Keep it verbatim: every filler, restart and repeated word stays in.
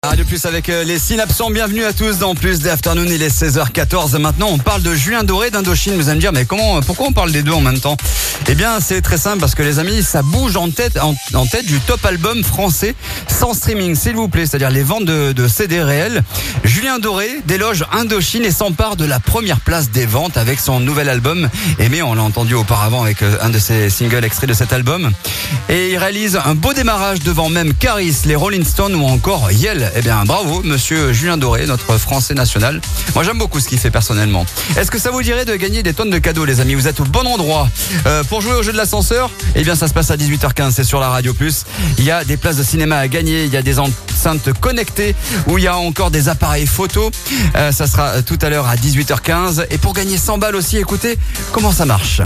Radio Plus avec euh, les Synapsons, bienvenue à tous dans Plus d'Afternoon, il est seize heures quatorze. Maintenant on parle de Julien Doré d'Indochine. Vous allez me dire mais comment, pourquoi on parle des deux en même temps? Eh bien c'est très simple parce que les amis, ça bouge en tête, en, en tête du top album français sans streaming s'il vous plaît, c'est-à-dire les ventes de, de C D réels. Julien Doré déloge Indochine et s'empare de la première place des ventes avec son nouvel album Aimé. On l'a entendu auparavant avec euh, un de ses singles extraits de cet album. Et il réalise un beau démarrage devant même Caris, les Rolling Stones ou encore Yel. Eh bien bravo monsieur Julien Doré, notre français national. Moi j'aime beaucoup ce qu'il fait personnellement. Est-ce que ça vous dirait de gagner des tonnes de cadeaux les amis? Vous êtes au bon endroit. euh, Pour jouer au jeu de l'ascenseur, eh bien ça se passe à dix-huit heures quinze, c'est sur la Radio Plus. Il y a des places de cinéma à gagner, il y a des enceintes connectées où il y a encore des appareils photo. euh, Ça sera tout à l'heure à dix-huit heures quinze. Et pour gagner cent balles aussi, écoutez comment ça marche.